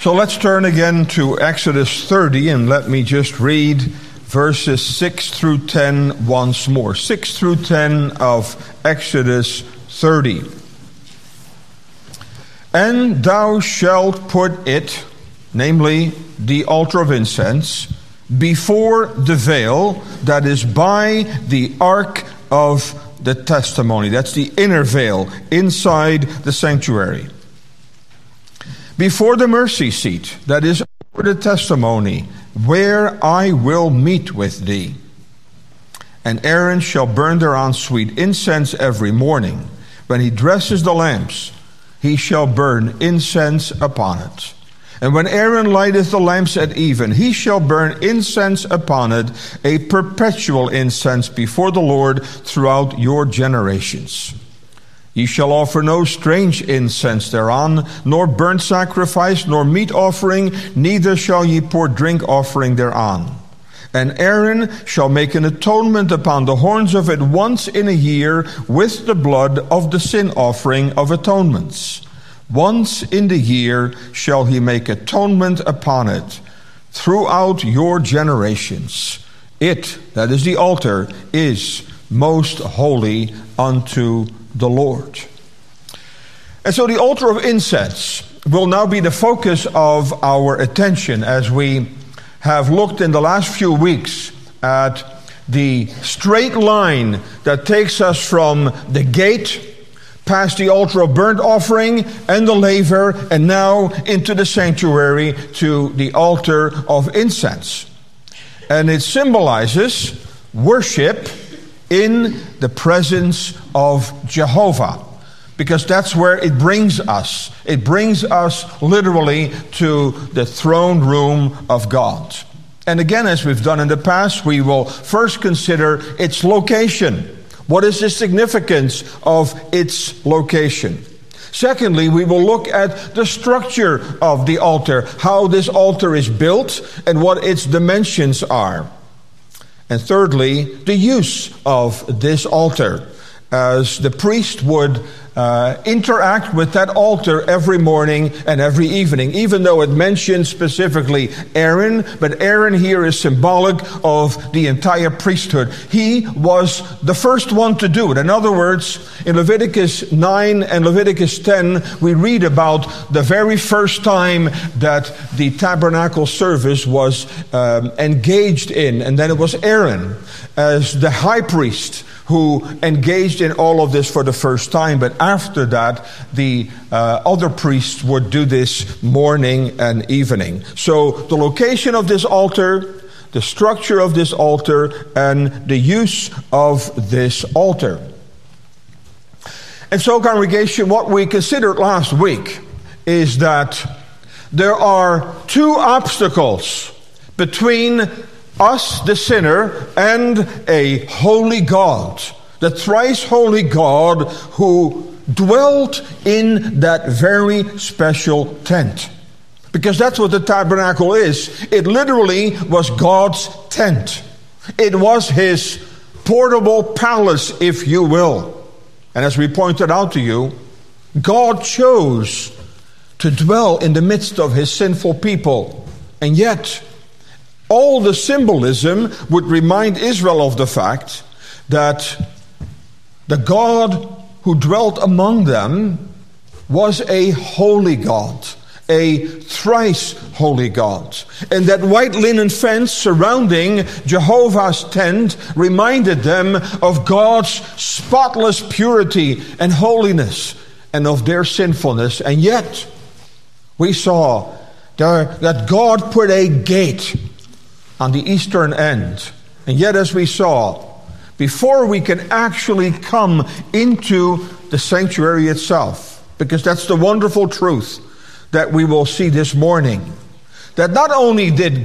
So let's turn again to Exodus 30, and let me just read verses 6 through 10 once more. 6 through 10 of Exodus 30. And thou shalt put it, namely the altar of incense, before the veil that is by the ark of the testimony. That's the inner veil inside the sanctuary. Before the mercy seat that is over the testimony, where I will meet with thee. And Aaron shall burn thereon sweet incense every morning. When he dresses the lamps, he shall burn incense upon it. And when Aaron lighteth the lamps at even, he shall burn incense upon it, a perpetual incense before the Lord throughout your generations. Ye shall offer no strange incense thereon, nor burnt sacrifice, nor meat offering, neither shall ye pour drink offering thereon. And Aaron shall make an atonement upon the horns of it once in a year with the blood of the sin offering of atonements. Once in the year shall he make atonement upon it throughout your generations. It, that is the altar, is most holy unto the Lord. And so the altar of incense will now be the focus of our attention as we have looked in the last few weeks at the straight line that takes us from the gate past the altar of burnt offering and the laver, and now into the sanctuary to the altar of incense. And it symbolizes worship in the presence of Jehovah, because that's where it brings us. It brings us literally to the throne room of God. And again, as we've done in the past, we will first consider its location. What is the significance of its location? Secondly, we will look at the structure of the altar, how this altar is built and what its dimensions are. And thirdly, the use of this altar, as the priest would interact with that altar every morning and every evening, even though it mentions specifically Aaron, but Aaron here is symbolic of the entire priesthood. He was the first one to do it. In other words, in Leviticus 9 and Leviticus 10, we read about the very first time that the tabernacle service was engaged in, and then it was Aaron as the high priest who engaged in all of this for the first time. But after that, the other priests would do this morning and evening. So the location of this altar, the structure of this altar, and the use of this altar. And so, congregation, what we considered last week is that there are two obstacles between us, the sinner, and a holy God, the thrice holy God who dwelt in that very special tent. Because that's what the tabernacle is. It literally was God's tent. It was his portable palace, if you will. And as we pointed out to you, God chose to dwell in the midst of his sinful people. And yet, all the symbolism would remind Israel of the fact that the God who dwelt among them was a holy God, a thrice holy God. And that white linen fence surrounding Jehovah's tent reminded them of God's spotless purity and holiness and of their sinfulness. And yet, we saw that God put a gate on the eastern end. And yet, as we saw, before we can actually come into the sanctuary itself, because that's the wonderful truth that we will see this morning, that not only did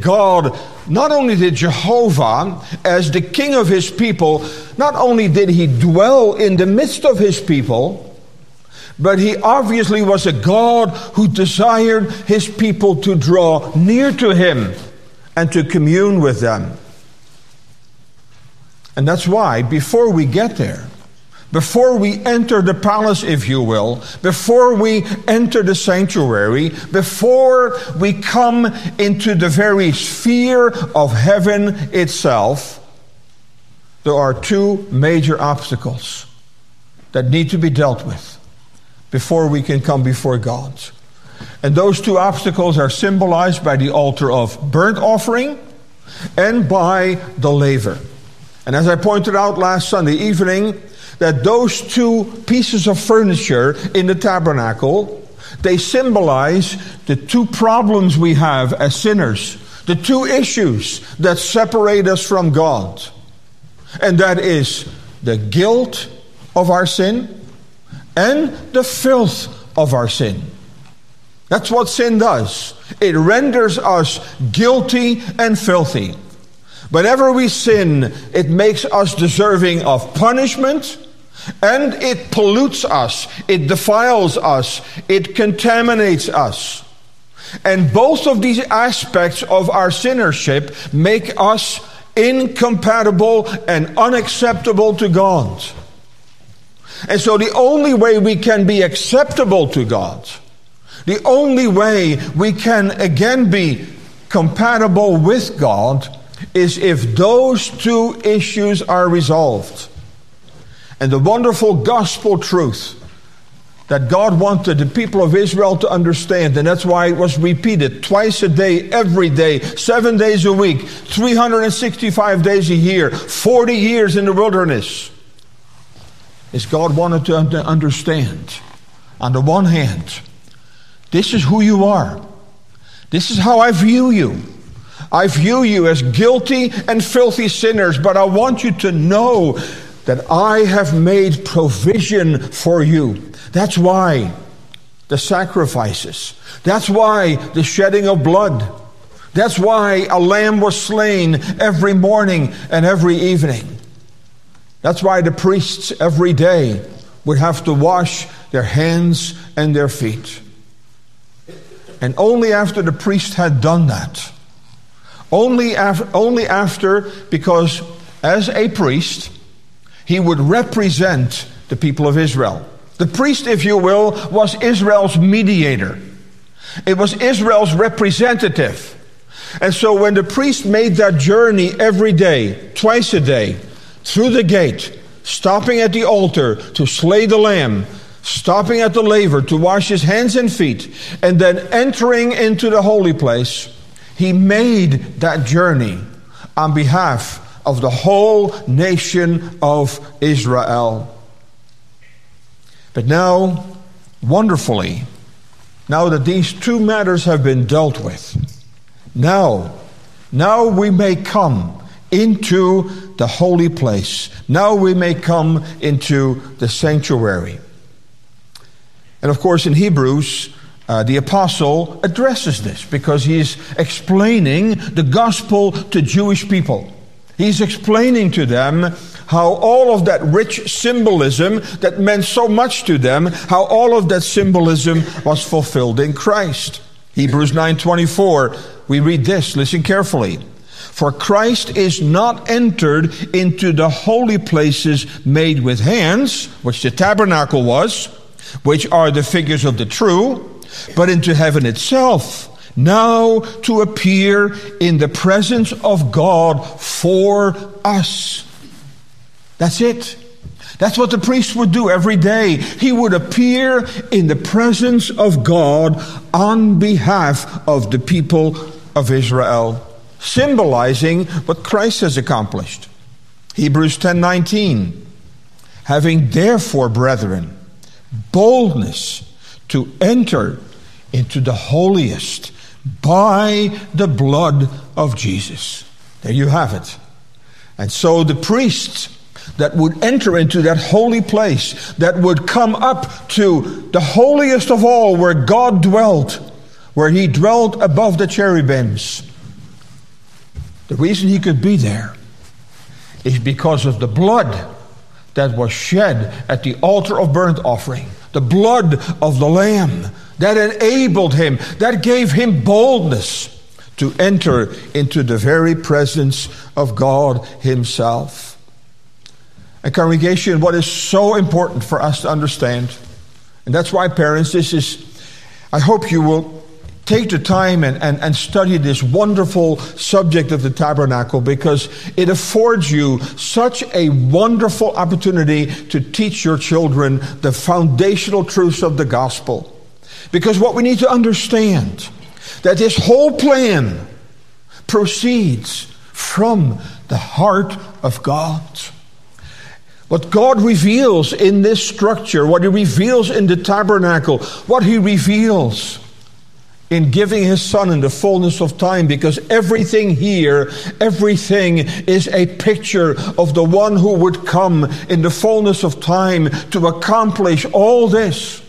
Jehovah, as the king of his people, not only did he dwell in the midst of his people, but he obviously was a God who desired his people to draw near to him and to commune with them. And that's why, before we get there, before we enter the palace, if you will, before we enter the sanctuary, before we come into the very sphere of heaven itself, there are two major obstacles that need to be dealt with before we can come before God. And those two obstacles are symbolized by the altar of burnt offering and by the laver. And as I pointed out last Sunday evening, that those two pieces of furniture in the tabernacle, they symbolize the two problems we have as sinners, the two issues that separate us from God. And that is the guilt of our sin and the filth of our sin. That's what sin does. It renders us guilty and filthy. Whenever we sin, it makes us deserving of punishment, and it pollutes us, it defiles us, it contaminates us. And both of these aspects of our sinnership make us incompatible and unacceptable to God. And so the only way we can be acceptable to God, the only way we can again be compatible with God, is if those two issues are resolved. And the wonderful gospel truth that God wanted the people of Israel to understand, and that's why it was repeated twice a day, every day, 7 days a week, 365 days a year, 40 years in the wilderness, is God wanted to understand, on the one hand, this is who you are. This is how I view you. I view you as guilty and filthy sinners, but I want you to know that I have made provision for you. That's why the sacrifices. That's why the shedding of blood. That's why a lamb was slain every morning and every evening. That's why the priests every day would have to wash their hands and their feet. And only after the priest had done that, only after, because as a priest, he would represent the people of Israel. The priest, if you will, was Israel's mediator. It was Israel's representative. And so when the priest made that journey every day, twice a day, through the gate, stopping at the altar to slay the lamb, stopping at the laver to wash his hands and feet, and then entering into the holy place, he made that journey on behalf of the whole nation of Israel. But now, wonderfully, now that these two matters have been dealt with, now we may come into the holy place. Now we may come into the sanctuary. And of course, in Hebrews, the apostle addresses this because he's explaining the gospel to Jewish people. He's explaining to them how all of that rich symbolism that meant so much to them, how all of that symbolism was fulfilled in Christ. Hebrews 9:24, we read this, listen carefully. For Christ is not entered into the holy places made with hands, which the tabernacle was, which are the figures of the true, but into heaven itself, now to appear in the presence of God for us. That's it. That's what the priest would do every day. He would appear in the presence of God on behalf of the people of Israel, symbolizing what Christ has accomplished. Hebrews 10:19, having therefore, brethren, boldness to enter into the holiest by the blood of Jesus. There you have it. And so the priests that would enter into that holy place, that would come up to the holiest of all where God dwelt, where he dwelt above the cherubims. The reason he could be there is because of the blood that was shed at the altar of burnt offering, the blood of the Lamb that enabled him, that gave him boldness to enter into the very presence of God himself. And congregation, what is so important for us to understand, and that's why, parents, I hope you will take the time and study this wonderful subject of the tabernacle, because it affords you such a wonderful opportunity to teach your children the foundational truths of the gospel. Because what we need to understand, that this whole plan proceeds from the heart of God. What God reveals in this structure, what He reveals in the tabernacle, what He reveals in giving His Son in the fullness of time, because everything here, everything is a picture of the one who would come in the fullness of time to accomplish all this.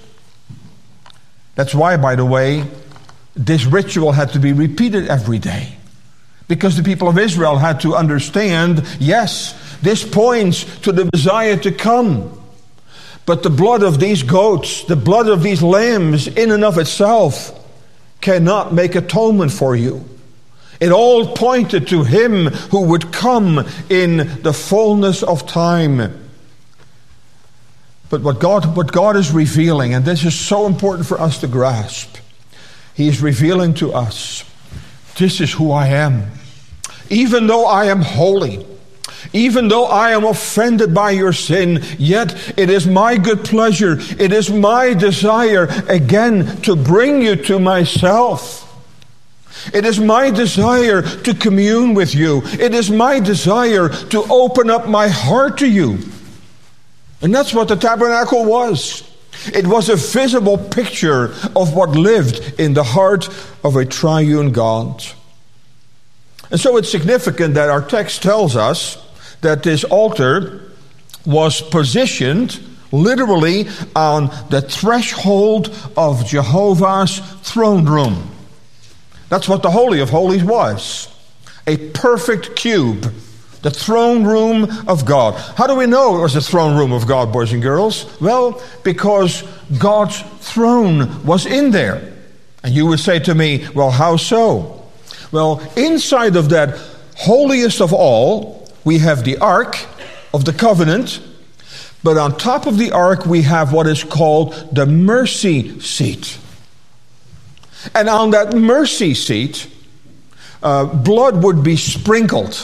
That's why, by the way, this ritual had to be repeated every day. Because the people of Israel had to understand, yes, this points to the Messiah to come. But the blood of these goats, the blood of these lambs, in and of itself, cannot make atonement for you. It all pointed to Him who would come in the fullness of time. But what God is revealing, and this is so important for us to grasp, He is revealing to us, this is who I am. Even though I am holy, even though I am offended by your sin, yet it is my good pleasure, it is my desire again to bring you to myself. It is my desire to commune with you. It is my desire to open up my heart to you. And that's what the tabernacle was. It was a visible picture of what lived in the heart of a triune God. And so it's significant that our text tells us that this altar was positioned literally on the threshold of Jehovah's throne room. That's what the Holy of Holies was. A perfect cube. The throne room of God. How do we know it was the throne room of God, boys and girls? Well, because God's throne was in there. And you would say to me, well, how so? Well, inside of that holiest of all, we have the Ark of the Covenant, but on top of the Ark we have what is called the mercy seat. And on that mercy seat, blood would be sprinkled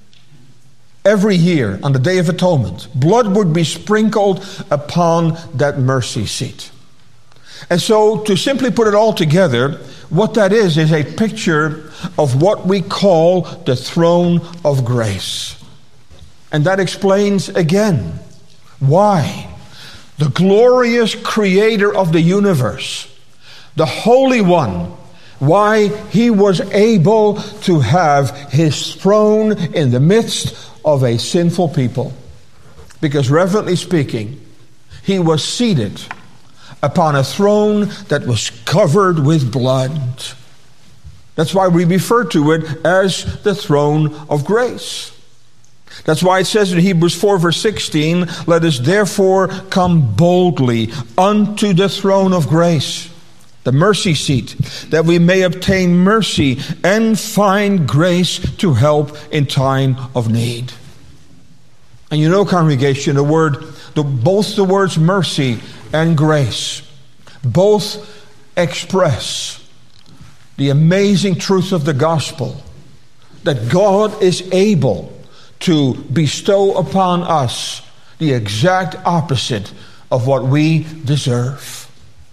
every year on the Day of Atonement. Blood would be sprinkled upon that mercy seat. And so, to simply put it all together, what that is a picture of what we call the throne of grace. And that explains again why the glorious creator of the universe, the Holy One, why He was able to have His throne in the midst of a sinful people. Because reverently speaking, He was seated upon a throne that was covered with blood. That's why we refer to it as the throne of grace. That's why it says in Hebrews 4 verse 16, let us therefore come boldly unto the throne of grace, the mercy seat, that we may obtain mercy and find grace to help in time of need. And you know, congregation, both the words mercy and grace both express the amazing truth of the gospel, that God is able to bestow upon us the exact opposite of what we deserve.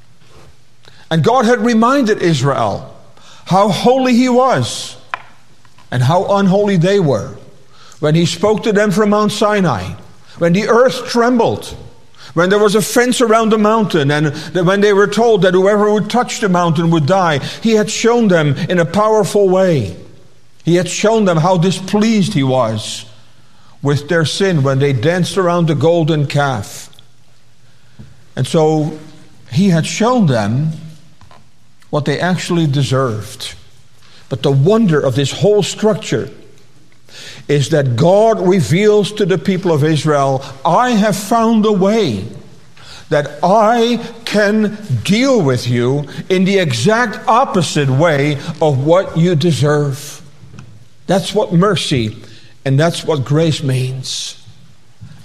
And God had reminded Israel how holy He was and how unholy they were when He spoke to them from Mount Sinai, when the earth trembled, when there was a fence around the mountain, and when they were told that whoever would touch the mountain would die. He had shown them in a powerful way. He had shown them how displeased He was with their sin when they danced around the golden calf. And so He had shown them what they actually deserved. But the wonder of this whole structure is that God reveals to the people of Israel, I have found a way that I can deal with you in the exact opposite way of what you deserve. That's what mercy and that's what grace means.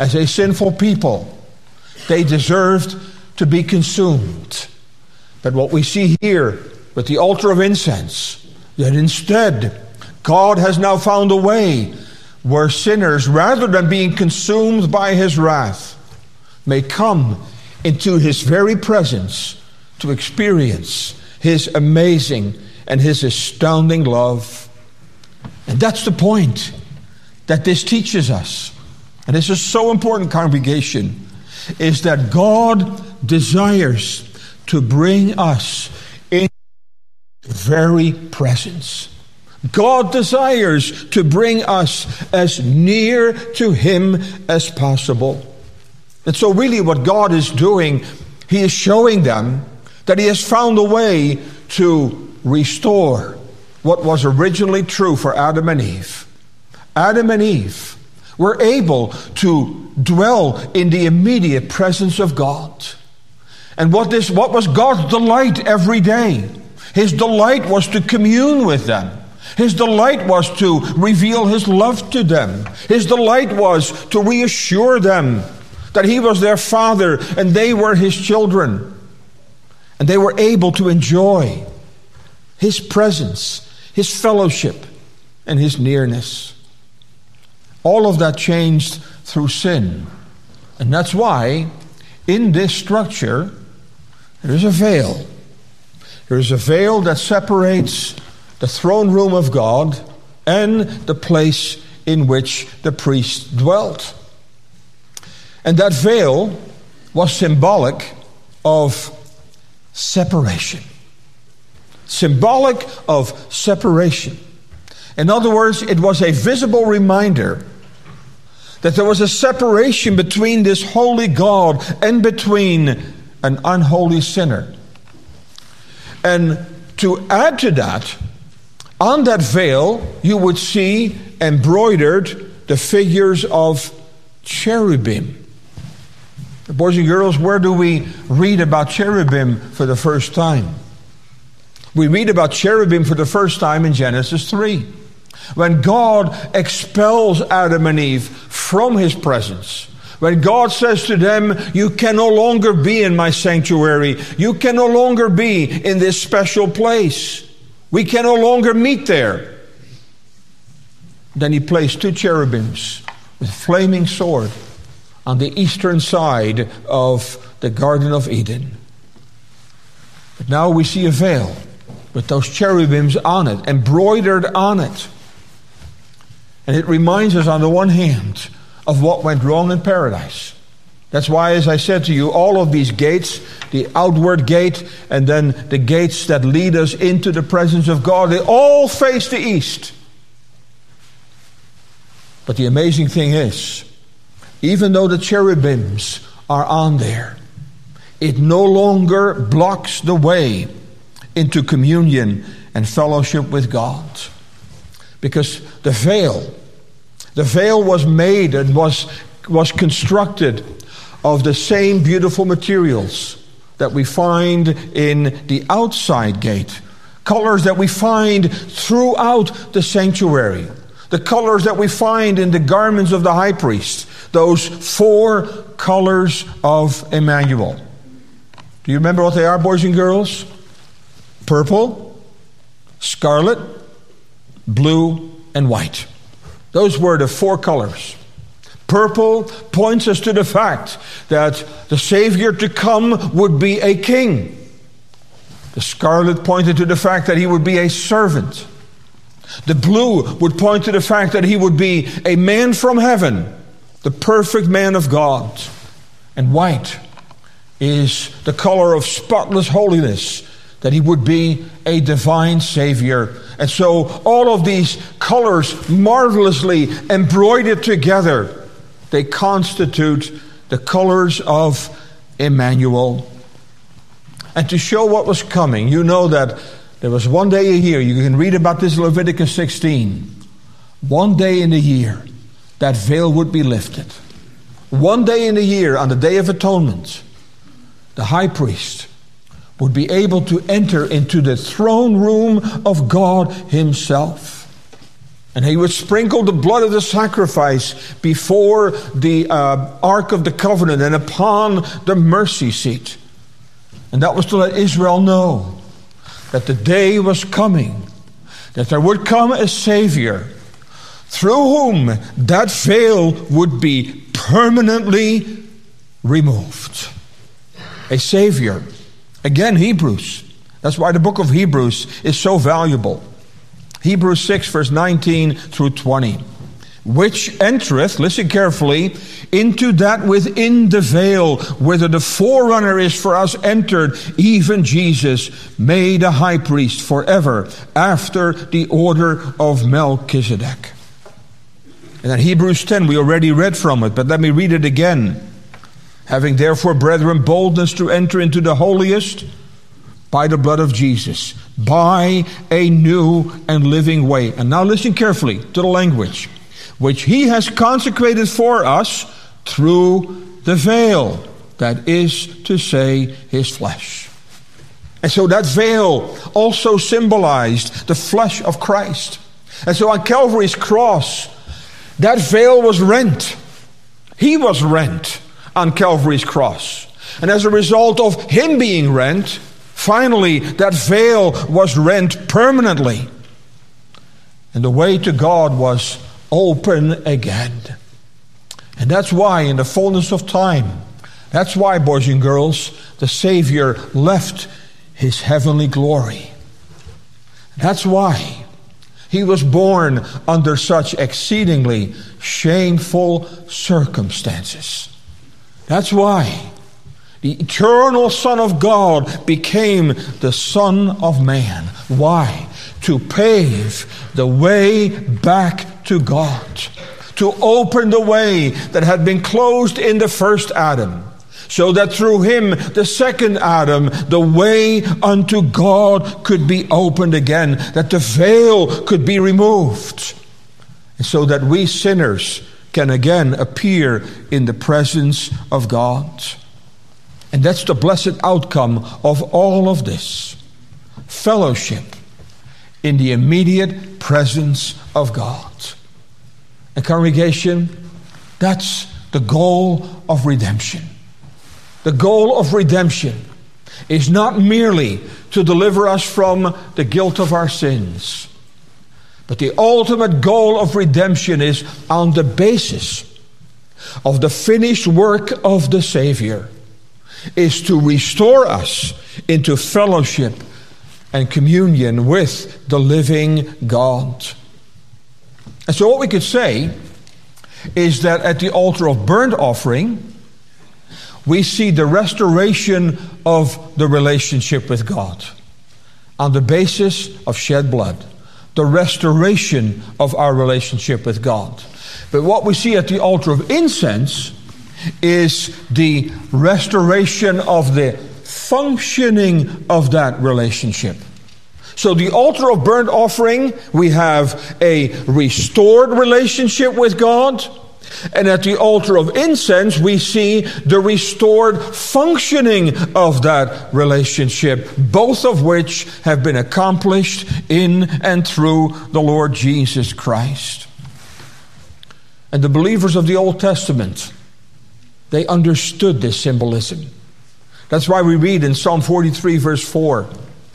as a sinful people, they deserved to be consumed. But what we see here with the altar of incense, that instead God has now found a way where sinners, rather than being consumed by his wrath, may come into his very presence to experience his amazing and his astounding love. And that's the point that this teaches us. And this is so important, congregation, is that God desires to bring us in his very presence. God desires to bring us as near to him as possible. And so really what God is doing, he is showing them that he has found a way to restore what was originally true for Adam and Eve. Adam and Eve were able to dwell in the immediate presence of God. And what was God's delight every day? His delight was to commune with them. His delight was to reveal his love to them. His delight was to reassure them that he was their father and they were his children. And they were able to enjoy his presence, his fellowship, and his nearness. All of that changed through sin. And that's why in this structure there is a veil. There is a veil that separates the throne room of God and the place in which the priest dwelt. And that veil was symbolic of separation. Symbolic of separation. In other words, it was a visible reminder that there was a separation between this holy God and between an unholy sinner. And to add to that, on that veil, you would see embroidered the figures of cherubim. Boys and girls, where do we read about cherubim for the first time? We read about cherubim for the first time in Genesis 3. When God expels Adam and Eve from his presence. When God says to them, you can no longer be in my sanctuary. You can no longer be in this special place. We can no longer meet there. Then he placed two cherubims with flaming sword on the eastern side of the Garden of Eden. But now we see a veil with those cherubims on it, embroidered on it. And it reminds us on the one hand of what went wrong in paradise. That's why, as I said to you, all of these gates, the outward gate and then the gates that lead us into the presence of God, they all face the east. But the amazing thing is, even though the cherubims are on there, it no longer blocks the way into communion and fellowship with God. Because the veil was made and was constructed of the same beautiful materials that we find in the outside gate. Colors that we find throughout the sanctuary. The colors that we find in the garments of the high priest. Those 4 colors of Emmanuel. Do you remember what they are, boys and girls? Purple, scarlet, blue, and white. Those were the 4 colors. Purple points us to the fact that the Savior to come would be a king. The scarlet pointed to the fact that he would be a servant. The blue would point to the fact that he would be a man from heaven, the perfect man of God. And white is the color of spotless holiness, that he would be a divine Savior. And so all of these colors marvelously embroidered together, they constitute the colors of Emmanuel. And to show what was coming, you know that there was one day a year, you can read about this in Leviticus 16. One day in the year, that veil would be lifted. One day in the year, on the Day of Atonement, the high priest would be able to enter into the throne room of God himself. And he would sprinkle the blood of the sacrifice before the Ark of the Covenant and upon the mercy seat. And that was to let Israel know that the day was coming, that there would come a Savior through whom that veil would be permanently removed. A Savior. Again, Hebrews. That's why the book of Hebrews is so valuable. Hebrews 6, verse 19 through 20. Which entereth, listen carefully, into that within the veil, whither the forerunner is for us entered, even Jesus, made a high priest forever, after the order of Melchizedek. And then Hebrews 10, we already read from it, but let me read it again. Having therefore, brethren, boldness to enter into the holiest, by the blood of Jesus, by a new and living way. And now listen carefully to the language. Which he has consecrated for us through the veil, that is to say, his flesh. And so that veil also symbolized the flesh of Christ. And so on Calvary's cross, that veil was rent. He was rent on Calvary's cross. And as a result of him being rent, finally, that veil was rent permanently. And the way to God was open again. And that's why in the fullness of time, that's why, boys and girls, the Savior left his heavenly glory. That's why he was born under such exceedingly shameful circumstances. That's why the eternal Son of God became the Son of Man. Why? To pave the way back to God. To open the way that had been closed in the first Adam. So that through him, the second Adam, the way unto God could be opened again. That the veil could be removed. And so that we sinners can again appear in the presence of God. And that's the blessed outcome of all of this. Fellowship in the immediate presence of God. And congregation, that's the goal of redemption. The goal of redemption is not merely to deliver us from the guilt of our sins, but the ultimate goal of redemption is on the basis of the finished work of the Savior, is to restore us into fellowship and communion with the living God. And so what we could say is that at the altar of burnt offering, we see the restoration of the relationship with God on the basis of shed blood, the restoration of our relationship with God. But what we see at the altar of incense is the restoration of the functioning of that relationship. So the altar of burnt offering, we have a restored relationship with God. And at the altar of incense, we see the restored functioning of that relationship, both of which have been accomplished in and through the Lord Jesus Christ. And the believers of the Old Testament, they understood this symbolism. That's why we read in Psalm 43, verse 4,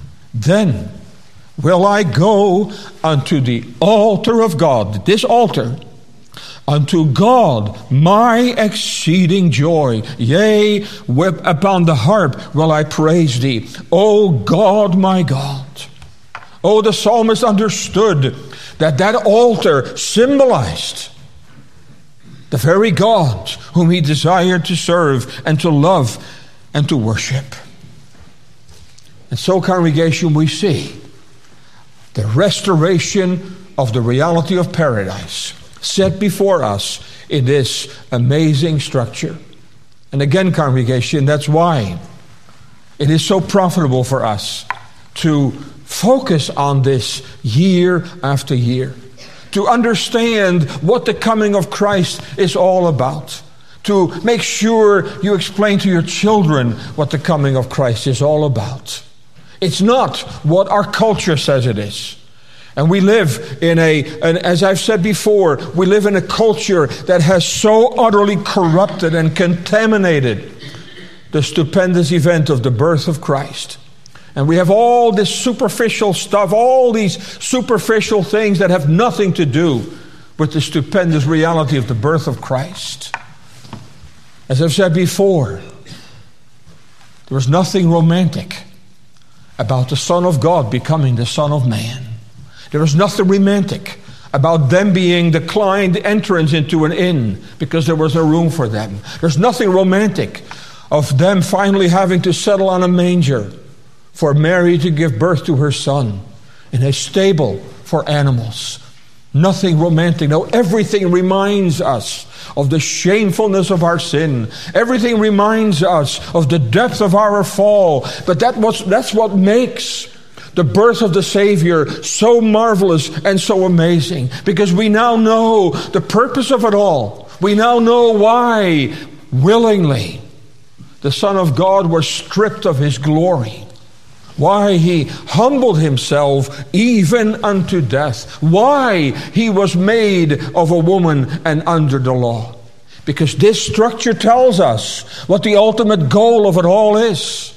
"Then will I go unto the altar of God," this altar, "unto God my exceeding joy. Yea, upon the harp will I praise thee, O God my God." Oh, the psalmist understood that that altar symbolized the very God whom he desired to serve and to love and to worship. And so, congregation, we see the restoration of the reality of paradise set before us in this amazing structure. And again, congregation, that's why it is so profitable for us to focus on this year after year, to understand what the coming of Christ is all about, to make sure you explain to your children what the coming of Christ is all about. It's not what our culture says it is. And we live and as I've said before, we live in a culture that has so utterly corrupted and contaminated the stupendous event of the birth of Christ. And we have all this superficial stuff, all these superficial things that have nothing to do with the stupendous reality of the birth of Christ. As I've said before, there was nothing romantic about the Son of God becoming the Son of Man. There was nothing romantic about them being declined entrance into an inn because there was no room for them. There's nothing romantic of them finally having to settle on a manger for Mary to give birth to her son in a stable for animals. Nothing romantic. No, everything reminds us of the shamefulness of our sin. Everything reminds us of the depth of our fall. But that's what makes the birth of the Savior so marvelous and so amazing. Because we now know the purpose of it all. We now know why willingly the Son of God was stripped of his glory. Why he humbled himself even unto death. Why he was made of a woman and under the law. Because this structure tells us what the ultimate goal of it all is.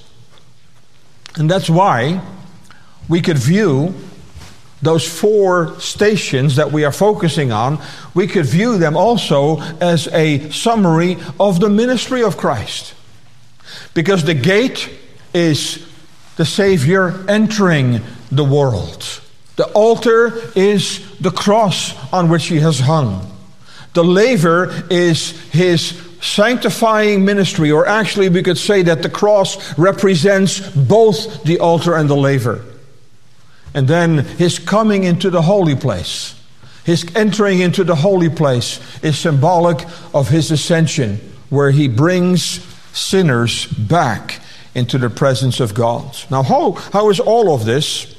And that's why we could view those 4 stations that we are focusing on, we could view them also as a summary of the ministry of Christ. Because the gate is the Savior entering the world. The altar is the cross on which he has hung. The laver is his sanctifying ministry, or actually we could say that the cross represents both the altar and the laver. And then his coming into the holy place, his entering into the holy place is symbolic of his ascension, where he brings sinners back into the presence of God. Now, how is all of this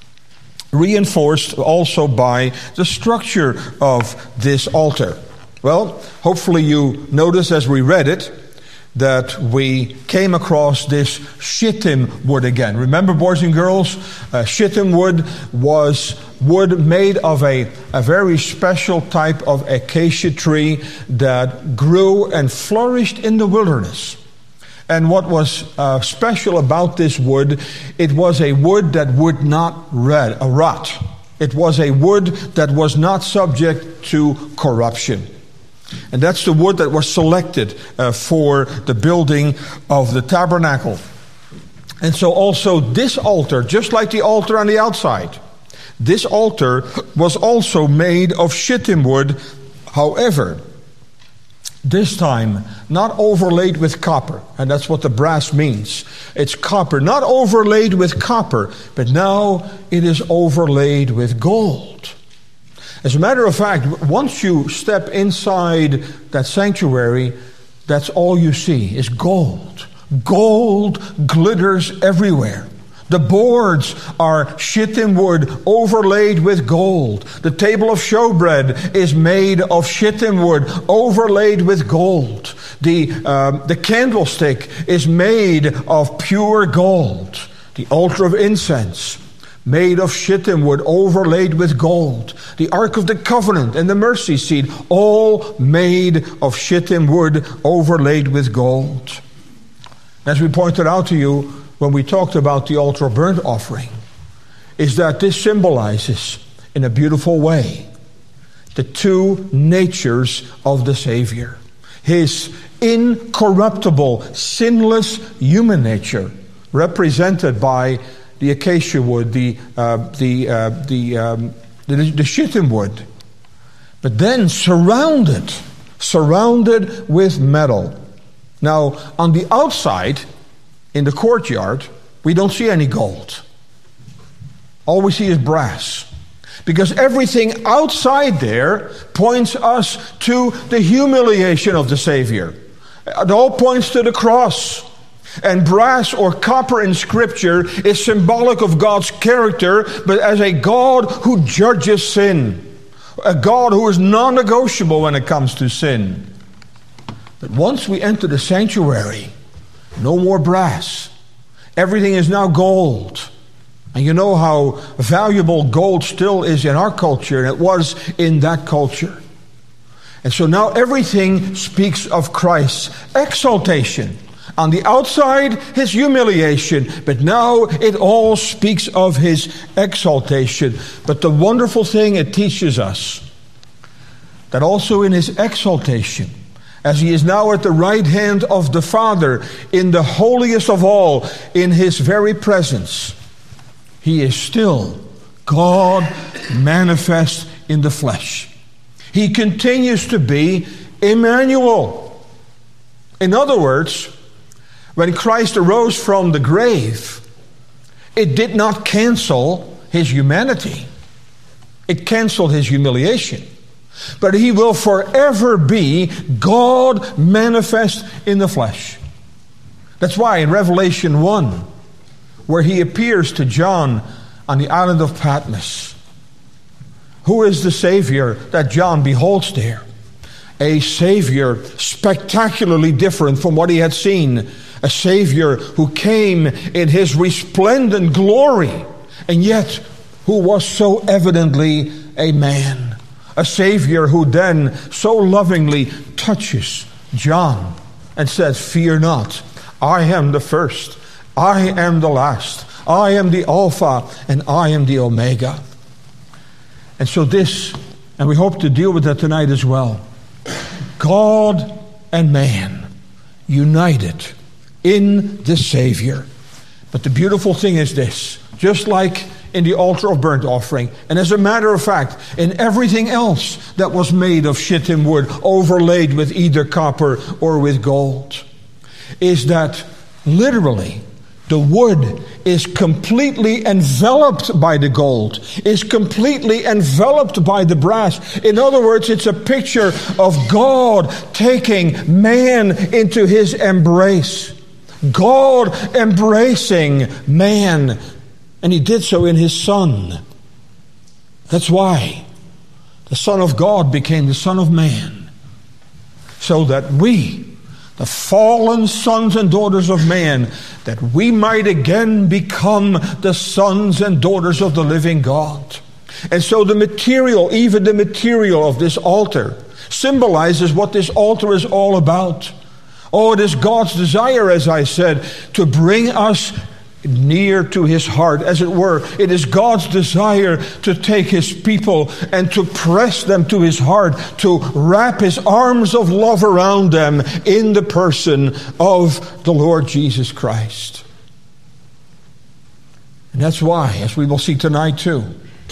reinforced also by the structure of this altar? Well, hopefully you noticed as we read it that we came across this shittim wood again. Remember, boys and girls, shittim wood was wood made of a very special type of acacia tree that grew and flourished in the wilderness. And what was special about this wood, it was a wood that would not rot. It was a wood that was not subject to corruption. And that's the wood that was selected for the building of the tabernacle. And so also this altar, just like the altar on the outside, this altar was also made of shittim wood. However, this time not overlaid with copper. And that's what the brass means. It's copper, not overlaid with copper, but now it is overlaid with gold. As a matter of fact, once you step inside that sanctuary, that's all you see is gold. Gold glitters everywhere. The boards are shittim wood overlaid with gold. The table of showbread is made of shittim wood overlaid with gold. The candlestick is made of pure gold. The altar of incense, made of shittim wood overlaid with gold. The Ark of the Covenant and the mercy seat, all made of shittim wood overlaid with gold. As we pointed out to you when we talked about the altar of burnt offering, is that this symbolizes in a beautiful way the two natures of the Savior. His incorruptible, sinless human nature, represented by the acacia wood, the shittim wood, but then surrounded with metal. Now, on the outside, in the courtyard, we don't see any gold. All we see is brass. Because everything outside there points us to the humiliation of the Savior. It all points to the cross. And brass or copper in Scripture is symbolic of God's character, but as a God who judges sin. A God who is non-negotiable when it comes to sin. But once we enter the sanctuary, no more brass. Everything is now gold. And you know how valuable gold still is in our culture, and it was in that culture. And so now everything speaks of Christ's exaltation. On the outside, his humiliation, but now it all speaks of his exaltation. But the wonderful thing, it teaches us that also in his exaltation, as he is now at the right hand of the Father, in the holiest of all, in his very presence, he is still God manifest in the flesh. He continues to be Emmanuel. In other words, when Christ arose from the grave, it did not cancel his humanity. It canceled his humiliation. But he will forever be God manifest in the flesh. That's why in Revelation 1, where he appears to John on the island of Patmos, who is the Savior that John beholds there? A Savior spectacularly different from what he had seen. A Savior who came in his resplendent glory, and yet who was so evidently a man. A Savior who then so lovingly touches John and says, "Fear not, I am the first, I am the last, I am the Alpha, and I am the Omega." And so this, and we hope to deal with that tonight as well, God and man united in the Savior. But the beautiful thing is this, just like in the altar of burnt offering, and as a matter of fact, in everything else that was made of shittim wood, overlaid with either copper or with gold, is that literally the wood is completely enveloped by the gold, is completely enveloped by the brass. In other words, it's a picture of God taking man into his embrace. God embracing man. And he did so in his Son. That's why the Son of God became the Son of Man. So that we, the fallen sons and daughters of man, that we might again become the sons and daughters of the living God. And so the material, even the material of this altar, symbolizes what this altar is all about. Oh, it is God's desire, as I said, to bring us near to his heart, as it were. It is God's desire to take his people and to press them to his heart, to wrap his arms of love around them in the person of the Lord Jesus Christ. And that's why, as we will see tonight too,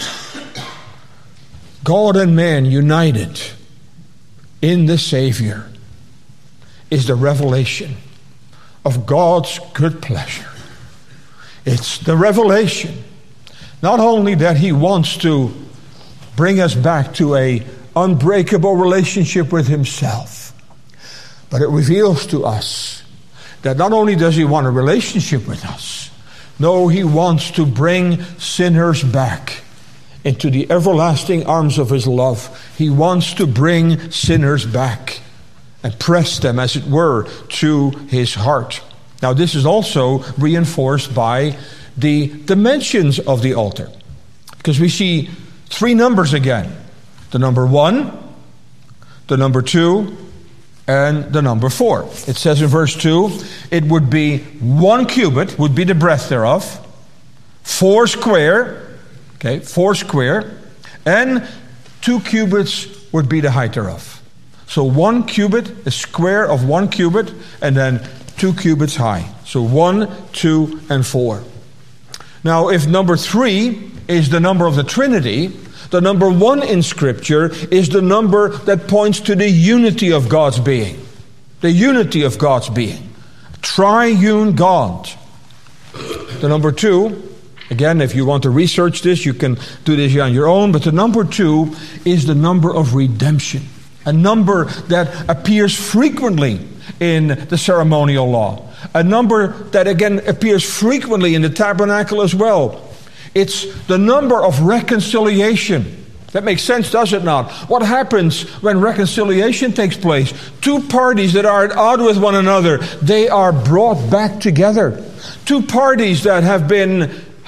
God and man united in the Savior is the revelation of God's good pleasure. It's the revelation, not only that he wants to bring us back to an unbreakable relationship with himself, but it reveals to us that not only does he want a relationship with us, no, he wants to bring sinners back into the everlasting arms of his love. He wants to bring sinners back and press them, as it were, to his heart. Now, this is also reinforced by the dimensions of the altar, because we see three numbers again. The number 1, the number 2, and the number 4. It says in verse 2, it would be 1 cubit, would be the breadth thereof, 4 square, okay, 4 square, and 2 cubits would be the height thereof. So 1 cubit, a square of 1 cubit, and then 2 cubits high. So 1, 2, and 4. Now, if number 3 is the number of the Trinity, the number 1 in Scripture is the number that points to the unity of God's being. The unity of God's being. Triune God. The number 2, again, if you want to research this, you can do this on your own, but the number 2 is the number of redemption. A number that appears frequently in the ceremonial law. A number that again appears frequently in the tabernacle as well. It's the number of reconciliation. That makes sense, does it not? What happens when reconciliation takes place? 2 parties that are at odds with one another, they are brought back together. 2 parties that have been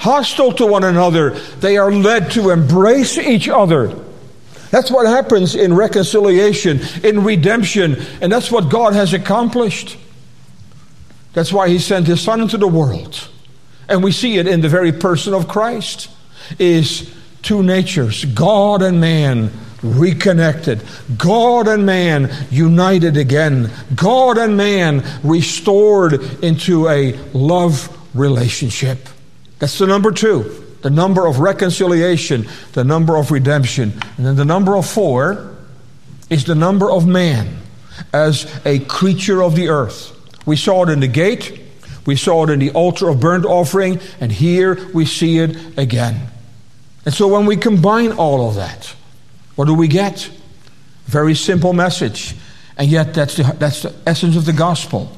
hostile to one another, they are led to embrace each other. That's what happens in reconciliation, in redemption, and that's what God has accomplished. That's why He sent His Son into the world. And we see it in the very person of Christ, is two natures, God and man, reconnected. God and man united again. God and man restored into a love relationship. That's the number 2. The number of reconciliation, the number of redemption. And then the number of 4 is the number of man as a creature of the earth. We saw it in the gate. We saw it in the altar of burnt offering. And here we see it again. And so when we combine all of that, what do we get? Very simple message. And yet that's the essence of the gospel.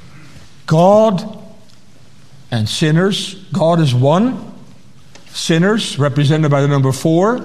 God and sinners. God is one. Sinners, represented by the number 4,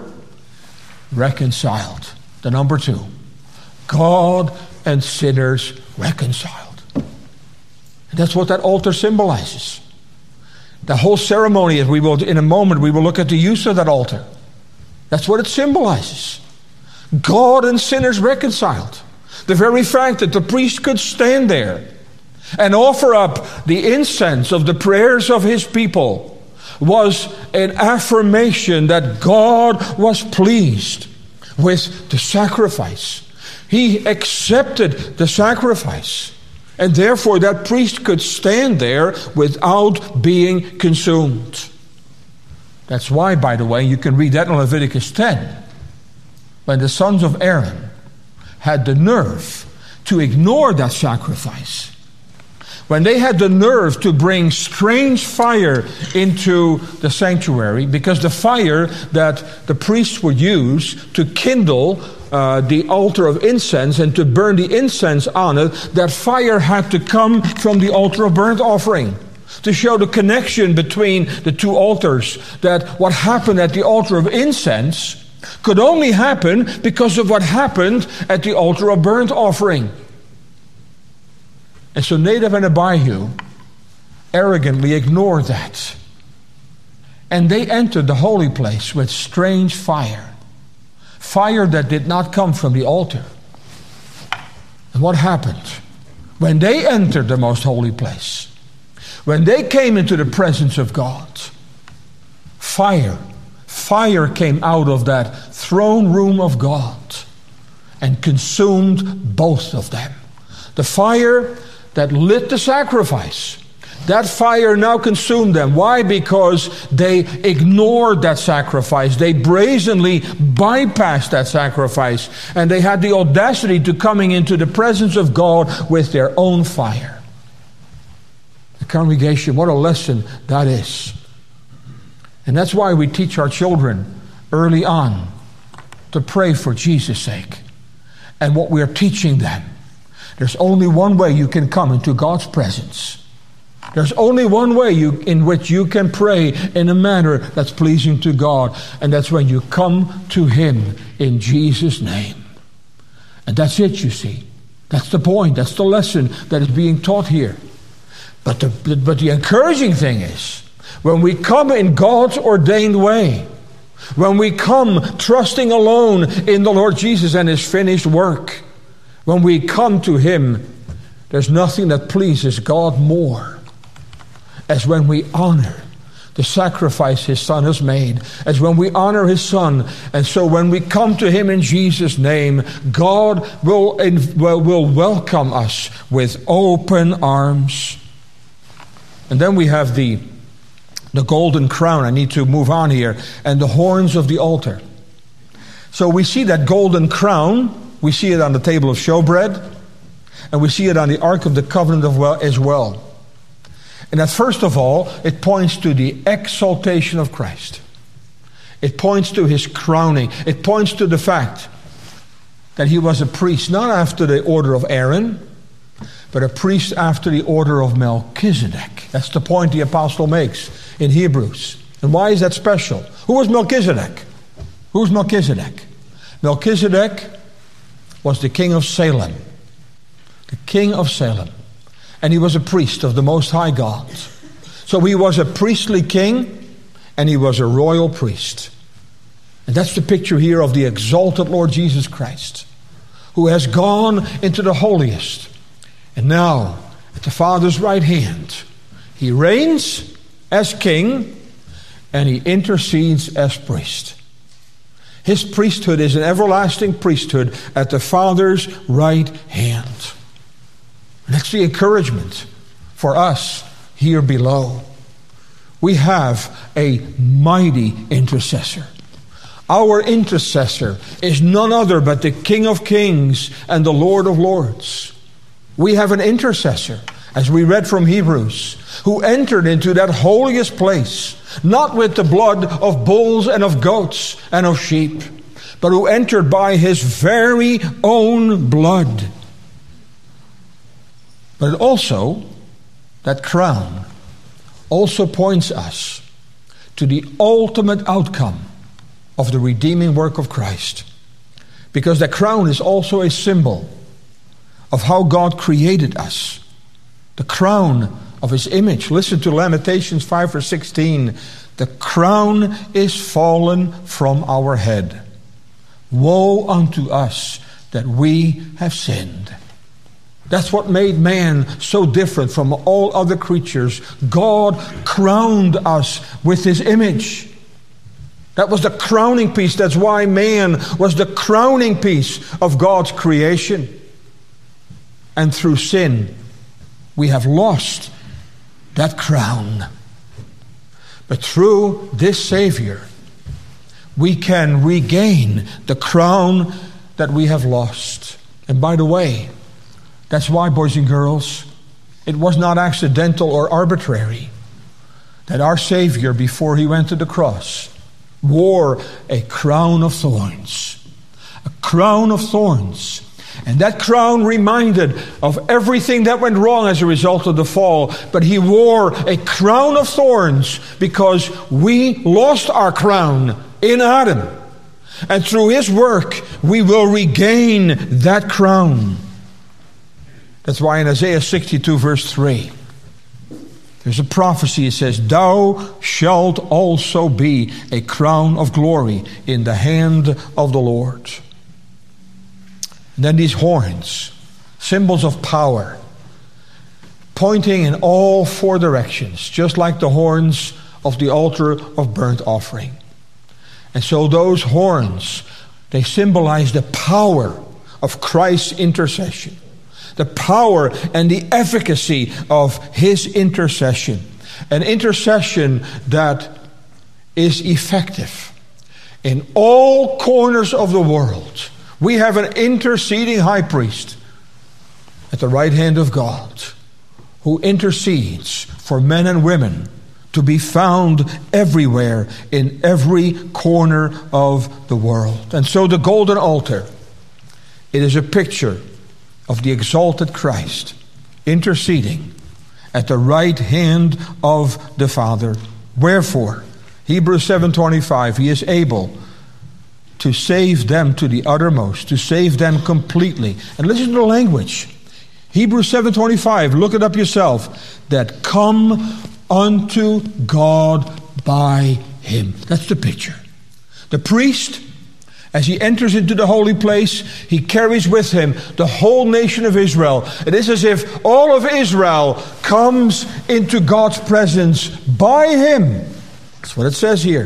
reconciled. The number 2. God and sinners reconciled. And that's what that altar symbolizes. The whole ceremony, as we will in a moment, we will look at the use of that altar. That's what it symbolizes. God and sinners reconciled. The very fact that the priest could stand there and offer up the incense of the prayers of his people was an affirmation that God was pleased with the sacrifice. He accepted the sacrifice. And therefore that priest could stand there without being consumed. That's why, by the way, you can read that in Leviticus 10. When the sons of Aaron had the nerve to ignore that sacrifice, when they had the nerve to bring strange fire into the sanctuary, because the fire that the priests would use to kindle the altar of incense and to burn the incense on it, that fire had to come from the altar of burnt offering, to show the connection between the two altars, that what happened at the altar of incense could only happen because of what happened at the altar of burnt offering. And so Nadab and Abihu arrogantly ignored that. And they entered the holy place with strange fire. Fire that did not come from the altar. And what happened? When they entered the most holy place, when they came into the presence of God, fire came out of that throne room of God and consumed both of them. The fire that lit the sacrifice, that fire now consumed them. Why? Because they ignored that sacrifice. They brazenly bypassed that sacrifice. And they had the audacity to coming into the presence of God with their own fire. The congregation, what a lesson that is. And that's why we teach our children early on to pray for Jesus' sake. And what we are teaching them, there's only one way you can come into God's presence. There's only one way in which you can pray in a manner that's pleasing to God. And that's when you come to Him in Jesus' name. And that's it, you see. That's the point. That's the lesson that is being taught here. But the encouraging thing is, when we come in God's ordained way, when we come trusting alone in the Lord Jesus and His finished work, when we come to Him, there's nothing that pleases God more as when we honor the sacrifice His Son has made, as when we honor His Son. And so when we come to Him in Jesus' name, God will welcome us with open arms. And then we have the golden crown. I need to move on here. And the horns of the altar. So we see that golden crown. We see it on the table of showbread. And we see it on the Ark of the Covenant as well. And that first of all, it points to the exaltation of Christ. It points to His crowning. It points to the fact that He was a priest, not after the order of Aaron, but a priest after the order of Melchizedek. That's the point the apostle makes in Hebrews. And why is that special? Who was Melchizedek? Who's Melchizedek? Melchizedek was the king of Salem. The king of Salem. And he was a priest of the Most High God. So he was a priestly king, and he was a royal priest. And that's the picture here of the exalted Lord Jesus Christ, who has gone into the holiest. And now, at the Father's right hand, he reigns as king, and he intercedes as priest. His priesthood is an everlasting priesthood at the Father's right hand. And that's the encouragement for us here below. We have a mighty intercessor. Our intercessor is none other but the King of Kings and the Lord of Lords. We have an intercessor, as we read from Hebrews, who entered into that holiest place, not with the blood of bulls and of goats and of sheep, but who entered by his very own blood. But also, that crown also points us to the ultimate outcome of the redeeming work of Christ. Because that crown is also a symbol of how God created us. The crown of his image. Listen to Lamentations 5 verse 16. The crown is fallen from our head. Woe unto us that we have sinned. That's what made man so different from all other creatures. God crowned us with his image. That was the crowning piece. That's why man was the crowning piece of God's creation. And through sin, we have lost that crown. But through this Savior, we can regain the crown that we have lost. And by the way, that's why, boys and girls, it was not accidental or arbitrary that our Savior, before he went to the cross, wore a crown of thorns. A crown of thorns. And that crown reminded of everything that went wrong as a result of the fall. But he wore a crown of thorns because we lost our crown in Adam. And through his work, we will regain that crown. That's why in Isaiah 62 verse 3, there's a prophecy. It says, "Thou shalt also be a crown of glory in the hand of the Lord." And then these horns, symbols of power, pointing in all four directions, just like the horns of the altar of burnt offering. And so those horns, they symbolize the power of Christ's intercession. The power and the efficacy of his intercession. An intercession that is effective in all corners of the world. We have an interceding high priest at the right hand of God who intercedes for men and women to be found everywhere in every corner of the world. And so the golden altar, it is a picture of the exalted Christ interceding at the right hand of the Father. Wherefore, Hebrews 7:25, he is able to save them to the uttermost, to save them completely. And listen to the language. Hebrews 7:25, look it up yourself. That come unto God by him. That's the picture. The priest, as he enters into the holy place, he carries with him the whole nation of Israel. It is as if all of Israel comes into God's presence by him. That's what it says here.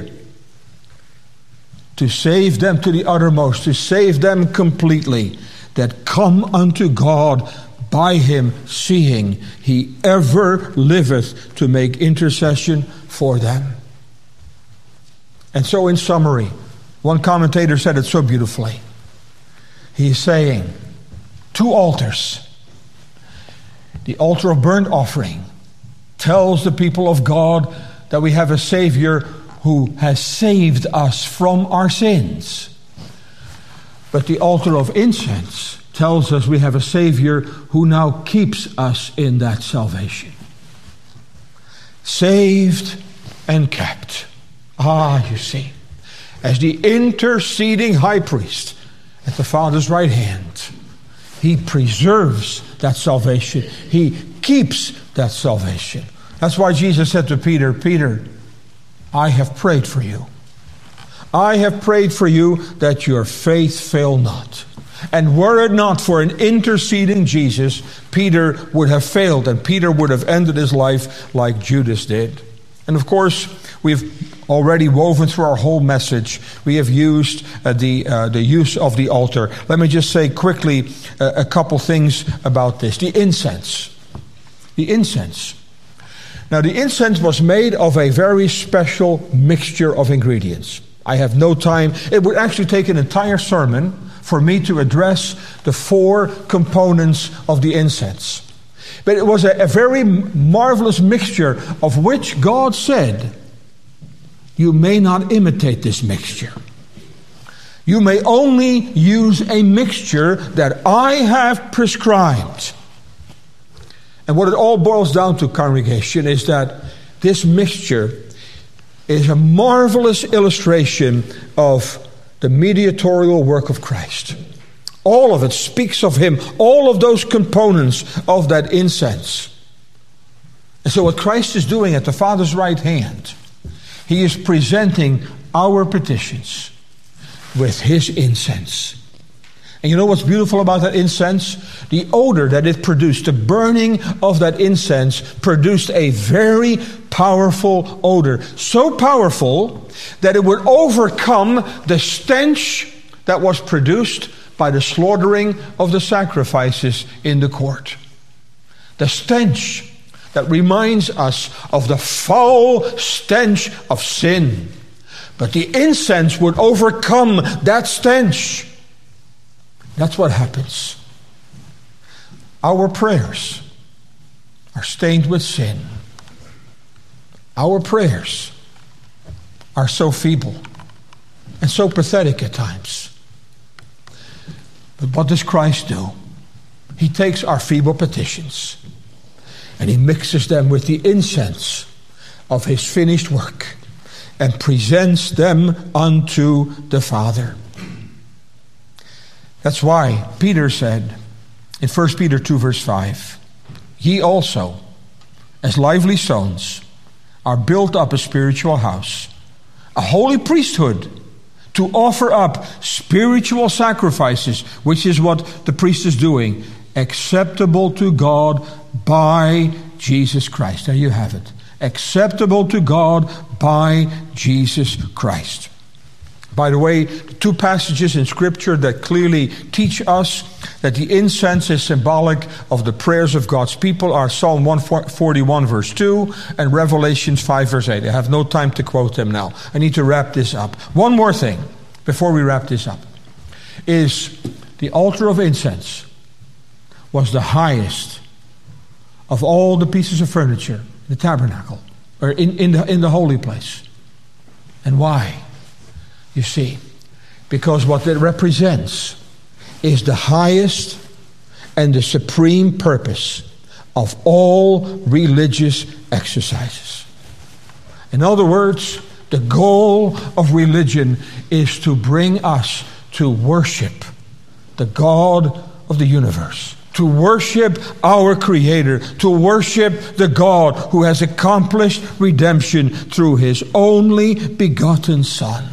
To save them to the uttermost, to save them completely, that come unto God by him, seeing he ever liveth to make intercession for them. And so in summary, one commentator said it so beautifully. He's saying, two altars. The altar of burnt offering tells the people of God that we have a Savior who has saved us from our sins. But the altar of incense tells us we have a Savior who now keeps us in that salvation. Saved and kept. You see. As the interceding high priest at the Father's right hand, he preserves that salvation. He keeps that salvation. That's why Jesus said to Peter, Peter, I have prayed for you. I have prayed for you that your faith fail not. And were it not for an interceding Jesus, Peter would have failed, and Peter would have ended his life like Judas did. And of course, we've already woven through our whole message. We have used the use of the altar. Let me just say quickly a couple things about this. The incense. The incense. Now, the incense was made of a very special mixture of ingredients. I have no time. It would actually take an entire sermon for me to address the 4 components of the incense. But it was a very marvelous mixture of which God said, you may not imitate this mixture. You may only use a mixture that I have prescribed. And what it all boils down to, congregation, is that this mixture is a marvelous illustration of the mediatorial work of Christ. All of it speaks of Him. All of those components of that incense. And so what Christ is doing at the Father's right hand, He is presenting our petitions with His incense. And you know what's beautiful about that incense? The odor that it produced, the burning of that incense produced a very powerful odor. So powerful that it would overcome the stench that was produced by the slaughtering of the sacrifices in the court. The stench that reminds us of the foul stench of sin. But the incense would overcome that stench. That's what happens. Our prayers are stained with sin. Our prayers are so feeble and so pathetic at times. But what does Christ do? He takes our feeble petitions and He mixes them with the incense of His finished work and presents them unto the Father. That's why Peter said in 1 Peter 2 verse 5, ye also, as lively stones, are built up a spiritual house, a holy priesthood, to offer up spiritual sacrifices, which is what the priest is doing, acceptable to God by Jesus Christ. There you have it. Acceptable to God by Jesus Christ. By the way, the 2 passages in Scripture that clearly teach us that the incense is symbolic of the prayers of God's people are Psalm 141 verse 2 and Revelations 5 verse 8. I have no time to quote them now. I need to wrap this up. One more thing before we wrap this up is the altar of incense was the highest of all the pieces of furniture in the tabernacle or in the holy place. And why? You see, because what it represents is the highest and the supreme purpose of all religious exercises. In other words, the goal of religion is to bring us to worship the God of the universe, to worship our Creator, to worship the God who has accomplished redemption through His only begotten Son.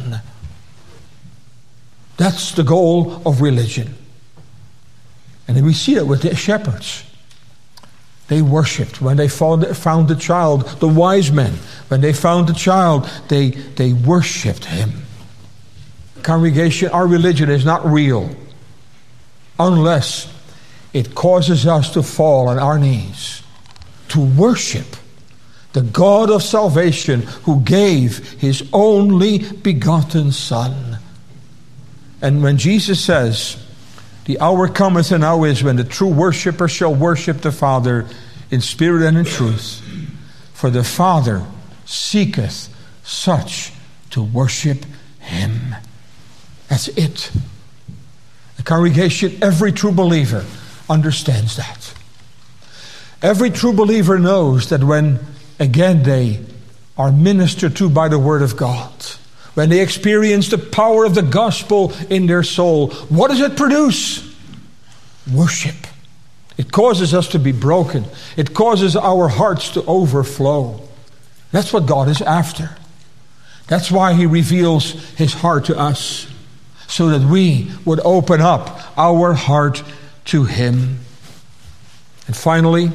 That's the goal of religion. And then we see it with the shepherds. They worshipped when they found the child. The wise men, when they found the child, they worshipped Him. Congregation, our religion is not real unless it causes us to fall on our knees to worship the God of salvation who gave His only begotten Son. And when Jesus says, the hour cometh and now is when the true worshiper shall worship the Father in spirit and in truth. For the Father seeketh such to worship Him. That's it. The congregation, every true believer understands that. Every true believer knows that when, again, they are ministered to by the Word of God, when they experience the power of the gospel in their soul, what does it produce? Worship. It causes us to be broken. It causes our hearts to overflow. That's what God is after. That's why he reveals his heart to us, so that we would open up our heart to him. And finally,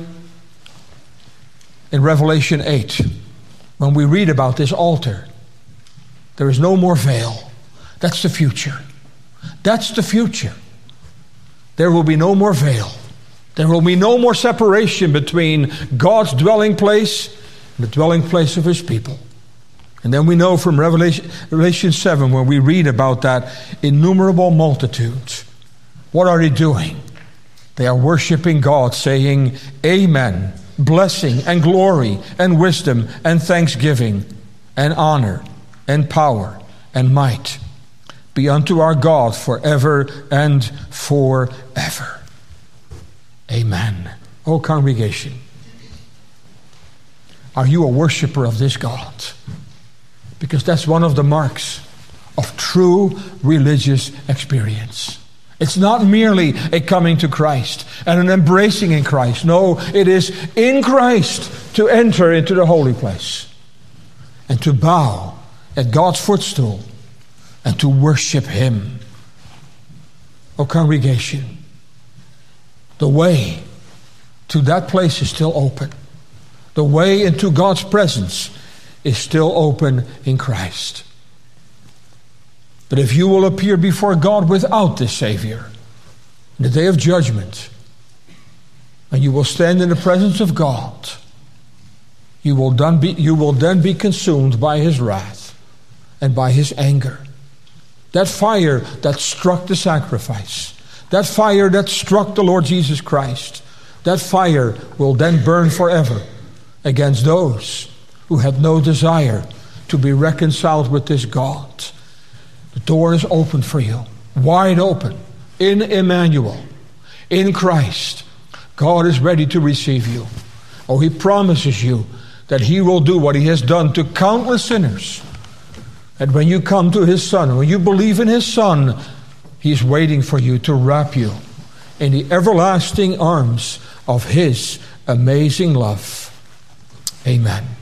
in Revelation 8, when we read about this altar, there is no more veil. That's the future. That's the future. There will be no more veil. There will be no more separation between God's dwelling place and the dwelling place of his people. And then we know from Revelation 7, when we read about that innumerable multitudes, what are they doing? They are worshiping God, saying, Amen, blessing and glory and wisdom and thanksgiving and honor and power and might be unto our God forever and forever. Amen. Oh, congregation, are you a worshiper of this God? Because that's one of the marks of true religious experience. It's not merely a coming to Christ and an embracing in Christ. No, it is in Christ to enter into the holy place and to bow at God's footstool and to worship him. Oh, congregation, the way to that place is still open. The way into God's presence is still open in Christ. But if you will appear before God without this Savior in the day of judgment, and you will stand in the presence of God, you will then be consumed by his wrath and by his anger. That fire that struck the sacrifice, that fire that struck the Lord Jesus Christ, that fire will then burn forever against those who had no desire to be reconciled with this God. The door is open for you, wide open, in Emmanuel, in Christ. God is ready to receive you. Oh, he promises you that he will do what he has done to countless sinners. And when you come to his Son, when you believe in his Son, he's waiting for you to wrap you in the everlasting arms of his amazing love. Amen.